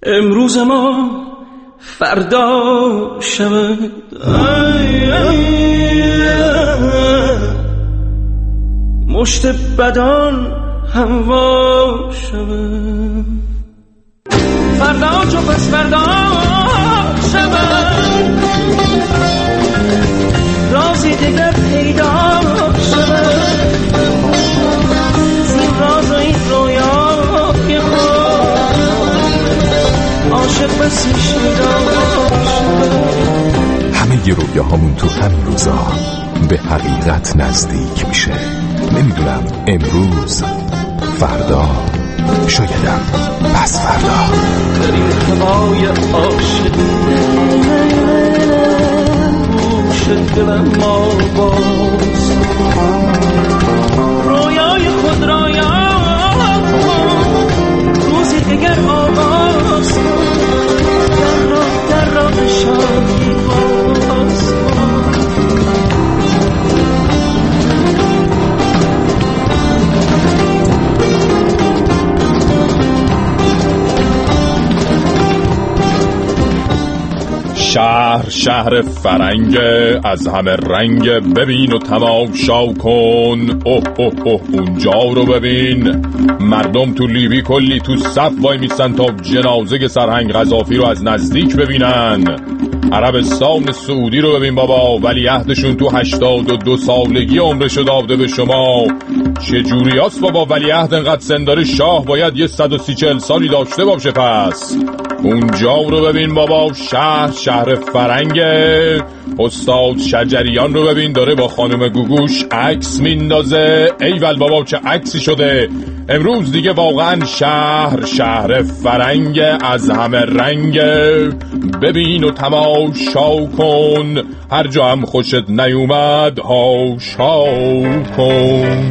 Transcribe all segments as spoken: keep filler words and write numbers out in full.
امروز ما فردا شود، مشت بدان هموا شود، فردا چو پس فردا شود، رازی دیگر پیدا شود، زین راز و این رویای خود عاشق بسی شدا شود. همه ی رویاهامون تو همین روزا به حقیقت نزدیک میشه. نمیدونم امروز، فردا، شایدم پس فردا. در این هوای عاشق گوش دلم ما باز، رویای خود را یاد روزی دیگر آغاز، در راه در راه شادی باز. شهر شهر فرنگ از همه رنگ، ببین و تماشا کن. اوه اوه اوه اونجا رو ببین، مردم تو لیبی کلی تو صف وای میستن تا جنازه سرهنگ قذافی رو از نزدیک ببینن. عربستان سعودی رو ببین بابا، ولیعهدشون تو هشتاد و دو سالگی عمرشو داده به شما. چه جوری هست بابا ولیعهد انقدر سن داره؟ شاه باید یه صد و سی چل سالی داشته باشه. پس اونجا رو ببین بابا، شهر شهر فرنگه. استاد شجریان رو ببین داره با خانم گوگوش عکس میندازه. ایول بابا چه عکسی شده امروز دیگه. واقعا شهر شهر فرنگ از همه رنگ، ببین و تماشا کن. هر جا هم خوشت نیومد هاشا کن.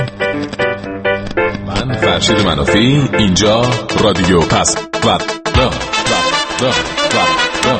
من فرشید منافی، اینجا رادیو پس فردا. دا دا دا دا.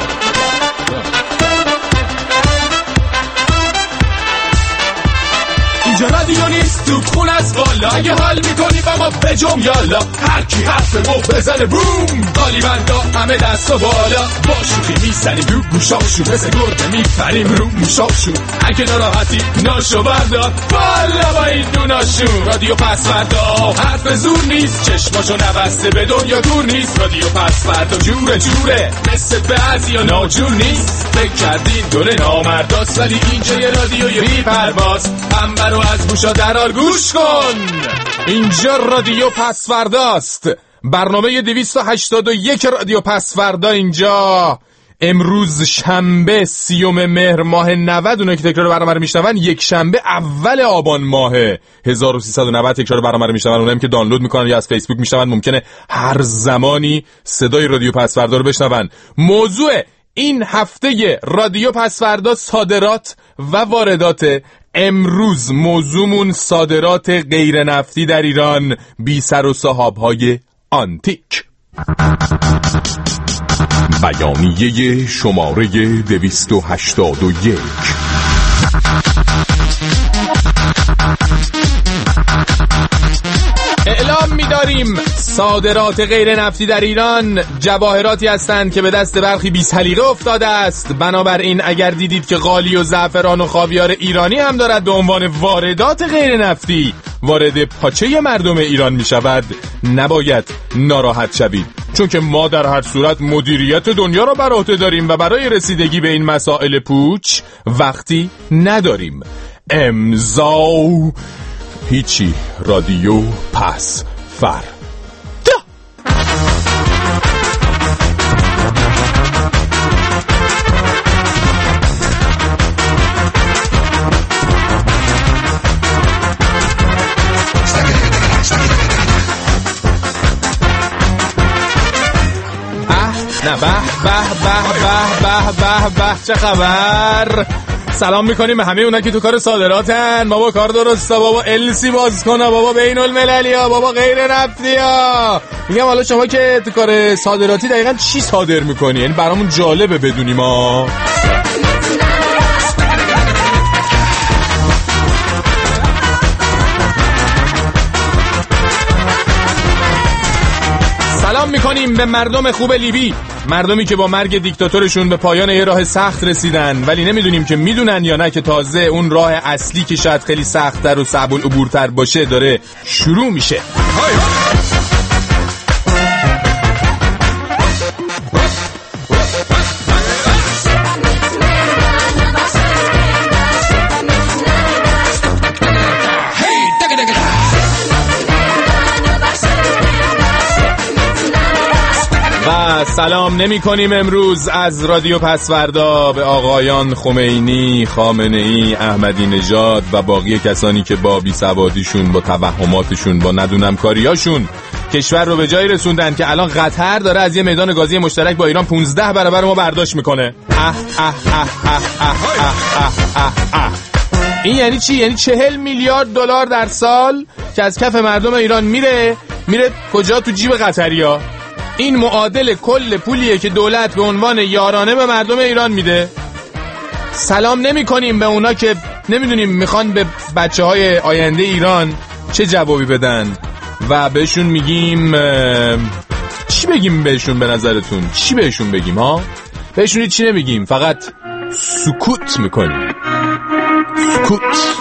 اینجا رادیو نیست تو خون از بالا، اگه حال میکنی با ما بجم یالا. هر کی حرف مو بزنه بوم، قالیبندا همه دست و بالا. با شوخی میزنیم رو گوشاشون، مثل گرده میپریم رو موشاشون. اگه ناراحتی ناشو بردار بالا با این دوناشون. رادیو پس فردا حرف زور نیست، چشماشو نبسته به دنیا دور نیست. رادیو پس فردا جوره جوره، مثل بعضی ها ناجور نیست. فکر کردین دوره نامرداست، ولی اینجا یه رادیوی بی پرواز. پنبه رو از گوشا درار گوش کن، اینجا رادیو پس فرداست. برنامه دویست و هشتاد و یک رادیو پس فردا اینجا. امروز شنبه سیوم مهر ماه نود. اونه که تکرار برنامه رو میشنون یک شنبه اول آبان ماه هزار و سیصد و نود تکرار برنامه رو میشنون. اونایی که دانلود میکنن یا از فیسبوک میشنون ممکنه هر زمانی صدای رادیو پس فردا رو بشنون. موضوع این هفته رادیو پس فردا صادرات و واردات. امروز موضوعمون صادرات غیر نفتی در ایران بی سر و صاحب‌های آنتیک. بیانیه شماره دویست و هشتاد و یک. اعلام می‌داریم صادرات غیر نفتی در ایران جواهراتی هستند که به دست برخی بی سلیقه افتاده است. بنابراین اگر دیدید که قالی و زعفران و خاویار ایرانی هم دارد به عنوان واردات غیر نفتی وارد پاچه مردم ایران می شود، نباید ناراحت شوید، چون که ما در هر صورت مدیریت دنیا را بر عهده داریم و برای رسیدگی به این مسائل پوچ وقتی نداریم. امضا هیچی. رادیو پس فردا. نه به به به به به به به چه خبر. سلام میکنیم به همه اونا که تو کار صادراتن. بابا کار درسته بابا، السی باز کنه بابا، بین المللی ها بابا، غیر نفتی ها. میگم حالا شما که تو کار صادراتی دقیقا چی صادر میکنی؟ یعنی برامون جالبه بدونیم ها. سلام میکنیم به مردم خوب لیبی، مردمی که با مرگ دیکتاتورشون به پایان یه راه سخت رسیدن، ولی نمیدونیم که میدونن یا نه که تازه اون راه اصلی که شاید خیلی سخت‌تر و صعب العبورتر باشه داره شروع میشه. های های. و سلام نمی کنیم امروز از رادیو پسوردا به آقایان خمینی، خامنه‌ای، احمدی نژاد و باقی کسانی که با بیسوادیشون، با توهماتشون، با ندونم کاریاشون کشور رو به جایی رسوندن که الان قطر داره از یه میدان گازی مشترک با ایران پونزده برابر ما برداشت میکنه. اه اه اه اه اه اه اه اه. این یعنی چی؟ یعنی چهل میلیارد دلار در سال که از کف مردم ایران میره میره کجا؟ تو جیب قطریا. این معادل کل پولیه که دولت به عنوان یارانه به مردم ایران میده. سلام نمی کنیم به اونا که نمیدونیم میخوان به بچه های آینده ایران چه جوابی بدن و بهشون میگیم چی بگیم بهشون؟ به نظرتون چی بهشون بگیم ها؟ بهشون چی نمیگیم، فقط سکوت میکنیم. سکوت.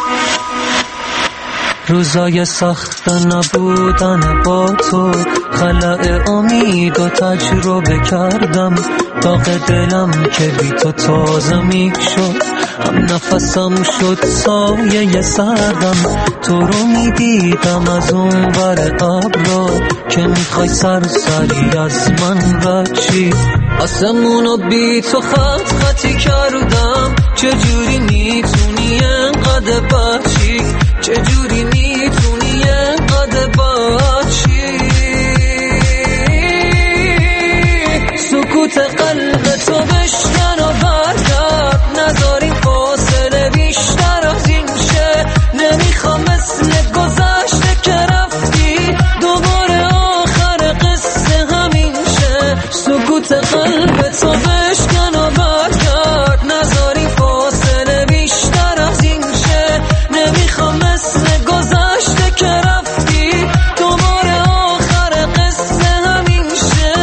روزای سخت نبودن با تو، خلأ امید و تجربه کردم، داغ دلم که بی تو تازه می شد، هم نفسم شد سایه سردم، تو رو می دیدم از اون ور ابرا که میخوای سرسری از من رچی، آسمونو بی تو خط خطی کردم، چجوری میتونی انقدر بچی، چجوری میتونی انقدر بچی، سکوت قلب تو بشکن و برگرد، نذاریم فاصله بیشتر از این شه، نمیخوام مثل گذشته که رفتی دوباره آخر قصه همین شه، سکوت قلب تو بشکن و برگرد، نذاریم فاصله بیشتر از این شه، نمیخوام مثل گذشته که رفتی دوباره آخر قصه همین شه.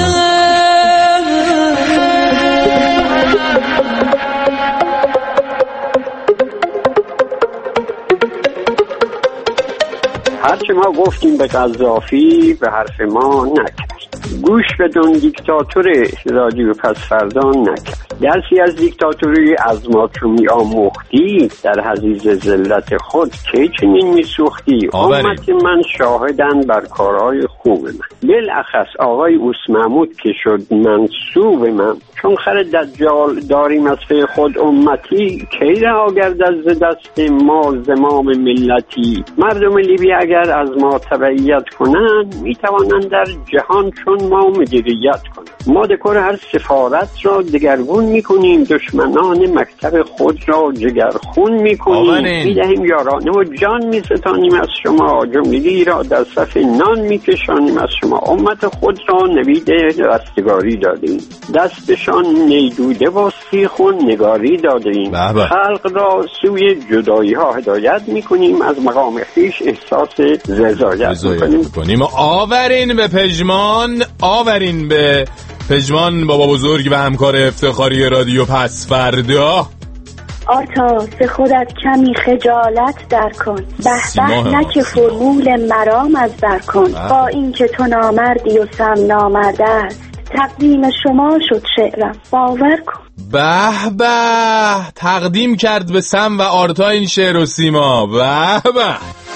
هرچه ما گفتیم به قذافی به حرف ما نکرد، گوش بدون دیکتاتور رادیو پسوردا نکرد، درسی از دیکتاتوری از ما که می آموختی، در حضیض ذلت خود که چنین می سوختی، امت من شاهدن بر کارهای خوب من، بالاخص آقای اوس محمود که شد منصوب من، چون خر دجال داریم از فی خود امتی، کی رها گردد از دست ما زمام ملتی، مردم لیبی اگر از ما تبعیت کنند می توانند در جهان چون ما مدیریت کنند، ما دکور هر سفارت را دگرگون می کنیم، دشمنان مکتب خود را جگرخون می کنیم، می دهیم یارانه و جان می ستانیم از شما، جملگی را در صف نان می کشانیم از شما، امت خود را نوید رستگاری دادیم، دستشان نیدوده و سیخون نگاری دادیم، خلق را سوی جدایی ها هدایت می کنیم، از مقام خویش احساس رضایت می کنیم. آورین به پژمان، آورین به پژمان بابا بزرگ و همکار افتخاری رادیو پسوردا. آرتاس خودت کمی خجالت در کن، به به نک فرمول مرام از در کن، با این که تو نامردی و سم نامرده است، تقدیم شما شد شعرم باور کن. به به تقدیم کرد به سم و آرتا این شعر و سیما. به به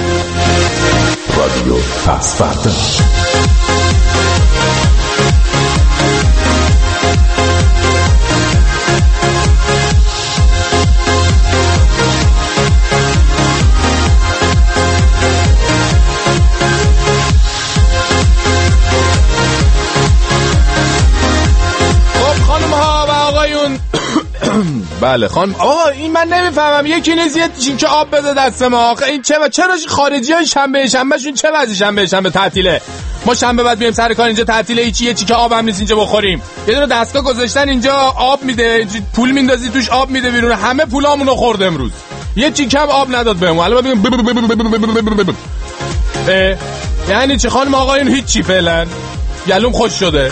رادیو پسوردا. بله خانم. آقا این من نمیفهمم، یکی نیست یه چینکه آب بده دست ما. آخه این چه و چرا خارجی های شنبه شنبه شون چه وضعی شنبه شنبه تعطیله؟ ما شنبه بعد بیایم سر کار اینجا تعطیله، هیچی یه چینکه آب هم نیست اینجا بخوریم. یه دونه دستگاه گذاشتن اینجا آب میده، پول میندازی توش آب میده بیرون، همه پولامونو خورد امروز. یه چینکه آب نداد بهمون. الان بگیم یعنی چه خانم آقایون؟ هیچی فعلا گلوم خوش شده.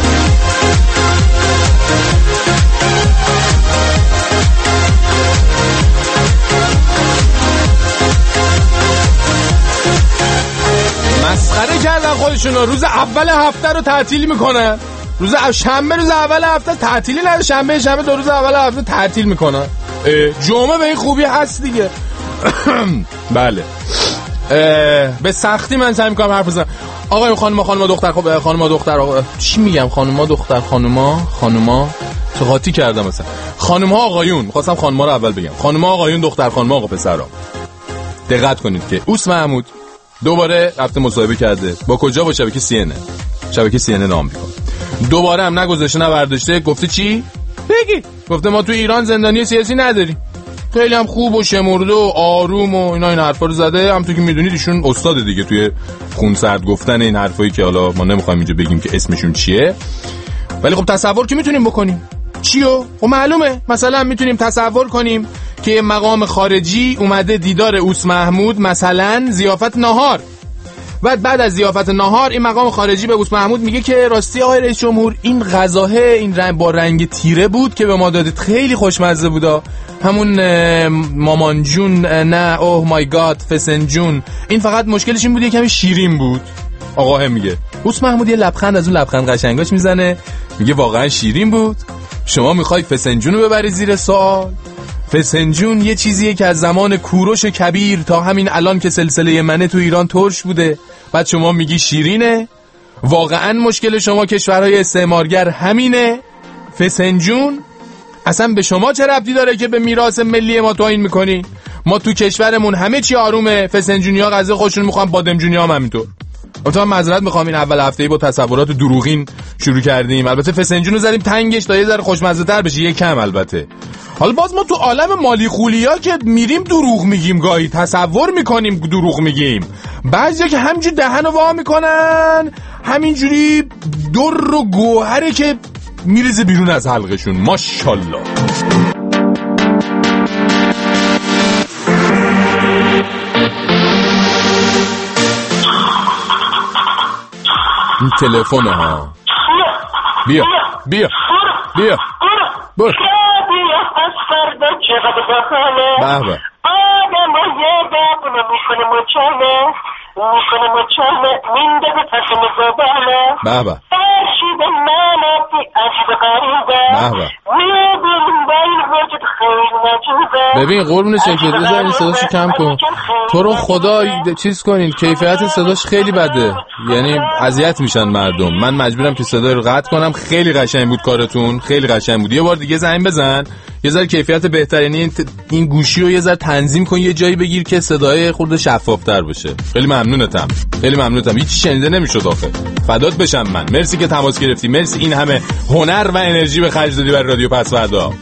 مسخره کردن خودشون رو. روز اول هفته رو تعطیل میکنن، روز شنبه روز اول هفته تعطیلی نداره، شنبه شنبه دو روز اول هفته تعطیل میکنن. جمعه به این خوبی هست دیگه. بله به سختی من سعی میکنم حرف بزنم. آقای خانم خانم دختر، خب خانم دختر آقا چی میگم، خانم دختر خانوما خانوما چه قاطی کردم مثلا. خانم ها آقایون، می‌خواستم خانم ها رو اول بگم. خانم ها آقایون، دختر خانم ها آقا پسرا، دقت کنید که اوس محمود دوباره رفته مصاحبه کرده با کجا؟ با شبکه سی ان ان، شبکه سی ان ان آمریکا. دوباره هم نگذاشته نه برداشته، گفته چی؟ بگی گفته ما تو ایران زندانی سیاسی نداریم. خیلی هم خوب و شمرده و آروم و اینا این حرفا رو زده. هم تو که میدونید ایشون استاد دیگه توی خونسرد گفتن این حرفایی که حالا ما نمیخوایم اینجا بگیم که اسمشون چیه، ولی خب تصور که میتونیم بکنیم. چیو؟ خب معلومه. مثلا میتونیم تصور کنیم که مقام خارجی اومده دیدار اوس محمود، مثلا ضیافت نهار، و بعد از ضیافت نهار این مقام خارجی به اوس محمود میگه که راستی آقای رئیس جمهور این غذاه این رنگ با رنگ تیره بود که به ما دادید، خیلی خوشمزه بودا، همون مامان جون، نه اوه مای گاد فسنجون، این فقط مشکلش این بود یه کمی شیرین بود. آقا هم میگه اوس محمود یه لبخند از اون لبخند قشنگاش میزنه، میگه واقعا شیرین بود. شما میخواید فسنجون رو ببری زیر سوال؟ فسنجون یه چیزیه که از زمان کوروش کبیر تا همین الان که سلسله منه تو ایران ترش بوده، بعد شما میگی شیرینه؟ واقعا مشکل شما کشورهای استعمارگر همینه؟ فسنجون اصلا به شما چه ربطی داره که به میراث ملی ما توهین میکنی؟ ما تو کشورمون همه چی آرومه، فسنجونیا غذا خودشون میخوان، بادمجونیا هم همینطور. البته من معذرت میخوام این اول هفته‌ای با تصورات دروغین شروع کردیم، البته فسنجون رو زدیم تنگش تا یه ذره خوشمزه تر بشه، یه کم البته. حالا باز ما تو عالم مالی خولیا که میریم دروغ میگیم، گاهی تصور میکنیم دروغ میگیم، بعضیا که همینجوری دهن رو وا میکنن، همینجوری در و گوهره که میریزه بیرون از حلقشون. ماشاءالله. این تلفنه ها. بیا بیا بیا برو. به به آدم یه دقیقه میکنه مچاله میکنه مچاله مینده به پس مزاباله به به فرشید مناتی عجب غریبه به به میبینیم باید وجود خیلی نجوبه. ببین قربون شکل بذار این صداشو کم کن تو رو خدا، چیز کنین، کیفیت صداش خیلی بده، یعنی اذیت میشن مردم. من مجبورم که صدای رو قطع کنم. خیلی قشنگ بود کارتون، خیلی قشنگ بود. یه بار دیگه زنگ بزن یه ذره کیفیت بهتر، یعنی این گوشی رو یه ذره تنظیم کن، یه جایی بگیر که صدای خورده شفاف‌تر بشه. خیلی ممنونتم، خیلی ممنونتم. هیچ شنیده نمیشد آخه. فدات بشم من. مرسی که تماس گرفتی، مرسی این همه هنر و انرژی به خرج دادی برای رادیو پسوردا.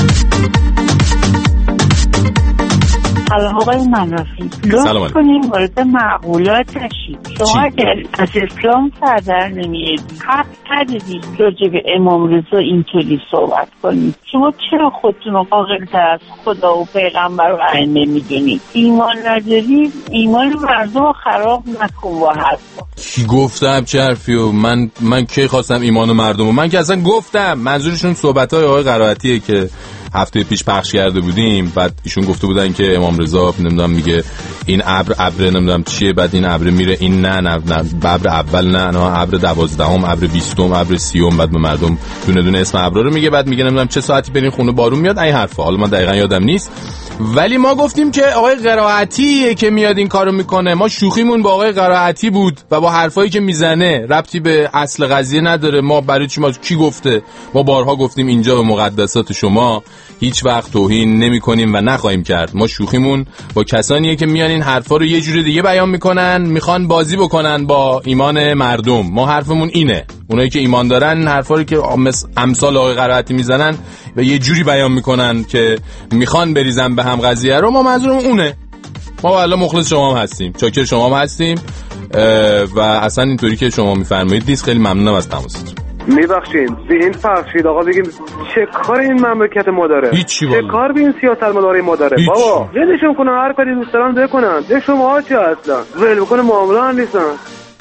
سلام آقای منافی، لطف کنیم وارد معقولات نشید. شما اگر از اسلام سردر نمیید حق ندیدید راجع به امام رضا اینطوری صحبت کنید. شما چرا خودتون رو قاقل از خدا و پیغمبر و ائمه میدونید؟ ایمان ندارید، ایمان مردم رو خراب نکن با حرفا. کی گفتم چه حرفی؟ و من من کی خواستم ایمان مردم رو؟ من که اصلا گفتم منظورشون صحبت‌های آقای قرائتیه که هفته پیش پخش کرده بودیم. بعد ایشون گفته بودن که امام رضا نمیدونم میگه این ابر ابر نمیدونم چیه، بعد این ابر میره، این نه نه نه ابر اول نه نه ابر دوازدهم، ابر بیستم، ابر سیوم، بعد به مردم دونه دونه اسم ابرا رو میگه، بعد میگه نمیدونم چه ساعتی برین خونه بارون میاد، این حرفا. حالا من دقیقاً یادم نیست، ولی ما گفتیم که آقای قرائتی که میاد این کارو میکنه. ما شوخیمون با آقای قرائتی بود و با حرفایی که میزنه ربطی به اصل قضیه نداره. ما برای چی؟ ما کی گفته؟ ما بارها گفتیم اینجا به مقدسات شما هیچ وقت توهین نمی‌کنیم و نخواهیم کرد. ما شوخیمون با کسانیه که میان این حرفا رو یه جوری دیگه بیان میکنن، میخوان بازی بکنن با ایمان مردم. ما حرفمون اینه، اونایی که ایمان دارن حرفا رو که امثال آقای قرائتی میزنن و یه جوری بیان میکنن که میخوان بریزن به هم قضیه رو، ما منظورمون اونه. ما والله مخلص شما هم هستیم، چاکر شما هم هستیم و اصلا اینطوری که شما میفرمایید نیست. خیلی ممنونم از تماستون. میبخشین به این فرشید آقا بگیم چه کار این مملکت ما داره؟ هیچی چه کار به این سیاست مداره ما داره؟ بابا ولشون کنن، هر کاری دوست دارن بکنن. ده شما ها چی اصلا ول بکنه معامله هم نیستن.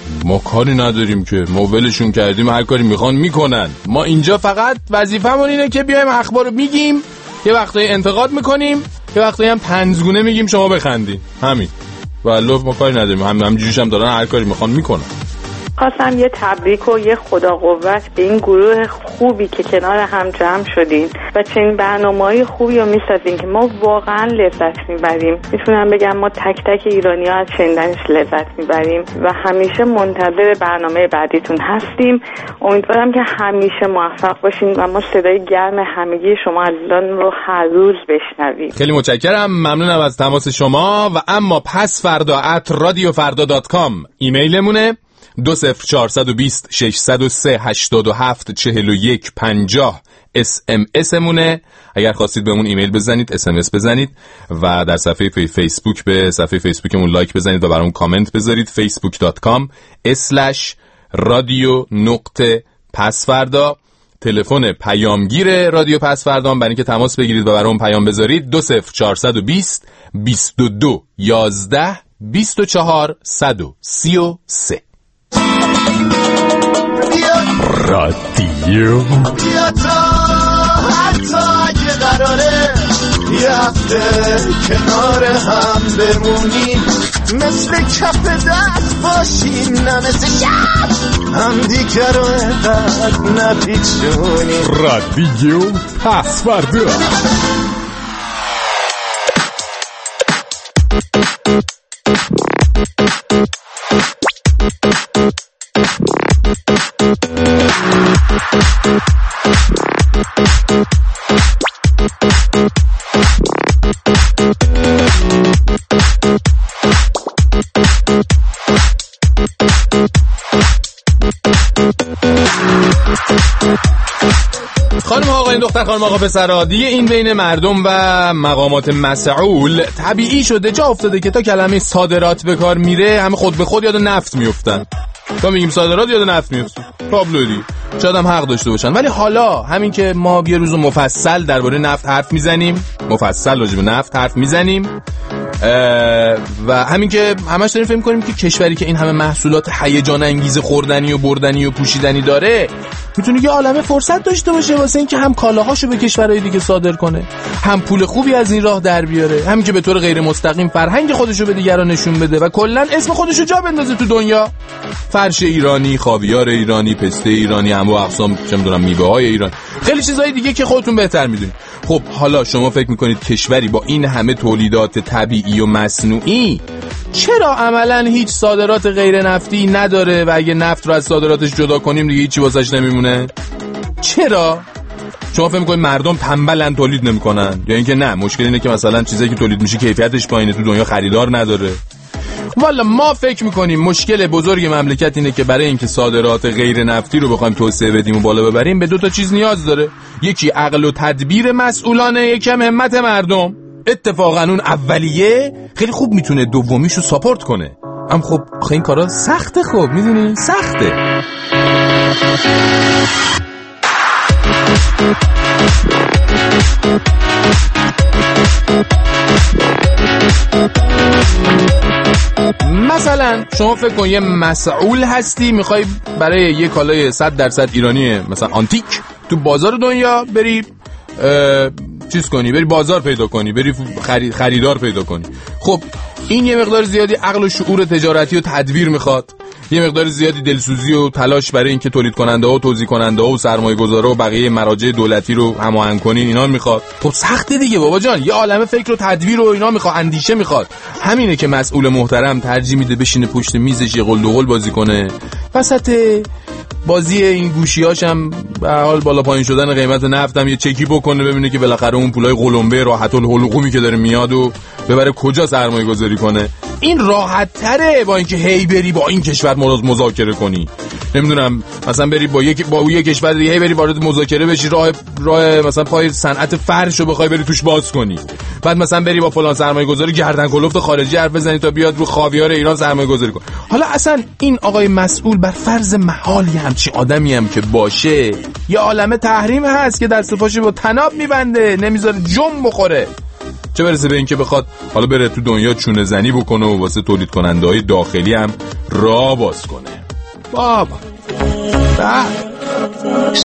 ما کاری نداریم که، ما ولشون کردیم، هر کاری میخوان میکنن. ما اینجا فقط وظیفمون اینه که بیایم اخبار رو میگیم، یه وقتایی انتقاد میکنیم، یه وقتایی هم طنزگونه میگیم شما بخندین. همین. والله ما کاری نداریم، هم همینجوریش هم دارن هر کاری میخوان میکنن. خواستم یه تبریک و یه خدا قوت به این گروه خوبی که کنار هم جمع شدین و چنین برنامه‌های خوبی رو میسازین که ما واقعا لذت میبریم. میتونم بگم ما تک تک ایرانی ها از شنیدنش لذت میبریم و همیشه منتظر برنامه بعدیتون هستیم. امیدوارم که همیشه موفق باشین و ما صدای گرم همگی شما عزیزان رو هر روز بشنویم. خیلی متشکرم، ممنونم از تماس شما. و اما پس فردا ات رادیو فردا دات کام ایمیلمونه، دو صفر چهارصد و بیست ششصد و سه هشتاد و هفت چهل و یک پنجاه اس ام اس مونه. اگر خواستید بهمون ایمیل بزنید، اس ام اس بزنید و در صفحه فی فیسبوک به صفحه فیسبوکمون لایک بزنید و برامون کامنت بذارید. فیسبوک دات کام اسلش رادیو نقطه پسفردا. تلفن پیامگیر رادیو پسفردا برای اینکه تماس بگیرید و برامون پیام بذارید دو صفر چهارصد و بیست بیست و دو یازده بیست و چهار صد و سی و سه. رادیو بیا تا حتی اگه قراره یه هفته کنار هم بمونیم، مثل کف دست باشیم نه مثل شب هم دیگر رو اینقدر نپیچونیم. رادیو پسفردا. خانم ها آقایان دختر خانم آقا پسرها، دیگه این بین مردم و مقامات مسئول طبیعی شده، جا افتاده که تا کلمه صادرات به کار میره همه خود به خود یاد نفت میافتن. تا میگیم صادرات یاد نفت میافتن. تابلودی. شاید هم حق داشته باشن، ولی حالا همین که ما یه روز مفصل درباره نفت حرف میزنیم، مفصل راجع به نفت حرف میزنیم و همین که همش داریم فکر می‌کنیم که کشوری که این همه محصولات هیجان انگیز خوردنی و بردنی و پوشیدنی داره میتونه یه عالمه فرصت داشته باشه واسه اینکه هم کالاهاشو به کشورهای دیگه صادر کنه، هم پول خوبی از این راه در بیاره، همین که به طور غیر مستقیم فرهنگ خودشو به دیگران نشون بده و کلا اسم خودشو جا بندازه تو دنیا. فرش ایرانی، خاویار ایرانی، پسته ایرانی، انواع اقسام چه میدونم میوه‌های ایران، خیلی چیزهای دیگه که خودتون بهتر میدونید. خب حالا شما فکر میکنید کشوری با این همه تولیدات طبیعی و مصنوعی چرا عملاً هیچ صادرات غیر نفتی نداره و اگه نفت رو از صادراتش جدا کنیم دیگه هیچی واسش نمیمونه؟ چرا؟ شما فکر میکنید مردم تنبلن تولید نمیکنن یا اینکه نه مشکل اینه که مثلا چیزایی که تولید میشه کیفیتش پایینه، تو دنیا خریدار نداره؟ والا ما فکر میکنیم مشکل بزرگ مملکت اینه که برای اینکه صادرات غیر نفتی رو بخوایم توسعه بدیم و بالا ببریم به دو تا چیز نیاز داره. یکی عقل و تدبیر مسئولانه، یکم همت مردم. اتفاقا اون اولیه خیلی خوب میتونه دومیشو ساپورت کنه، اما خب این کارا سخته، خب میدونی سخته. مثلا شما فکر کن یه مسئول هستی، میخوای برای یه کالای صد درصد ایرانی مثلا آنتیک تو بازار دنیا بری چیز کنی، بری بازار پیدا کنی، بری خرید خریدار پیدا کنی. خب این یه مقدار زیادی عقل و شعور تجارتی و تدبیر میخواد، یه مقدار زیادی دلسوزی و تلاش برای اینکه تولید کننده ها و توزیع کننده ها و سرمایه گذارا و بقیه مراجع دولتی رو هماهنگ کنین، اینا میخواد. خب سخته دیگه بابا جان، یه عالمه فکر و تدبیر و اینا میخواد، اندیشه میخواد. همینه که مسئول محترم ترجیح میده بشینه پشت میزش یه قل و قل بازی کنه، وسط بازی این گوشیاش هم به حال بالا پایین شدن قیمت نفت هم یه چکی بکنه ببینه که بالاخره اون پولای قلمبه راحت الحلقومی که داره میاد و ببره کجا سرمایه گذاری کنه. این راحت تره با اینکه هی بری با این کشور مذاکره کنی، نمیدونم مثلا بری با یک با یک کشور دیگه هی بری وارد مذاکره بشی، راه راه مثلا پای صنعت فرشو بخوای بری توش باز کنی، بعد مثلا بری با فلان سرمایه گذاری گردن کلفت خارجی حرف بزنی تا بیاد رو خاویار ایران سرمایه گذاری کن. حالا اصلا این آقای مسئول بر فرض محال یه همچین آدمی هم که باشه، یه عالمه تحریم هست که دست پاشو با تناب میبنده، نمیذاره جم بخوره. چه برسه به این که بخواد حالا بره تو دنیا چونه زنی بکنه و واسه تولید کننده های داخلی هم راه باز کنه. بابا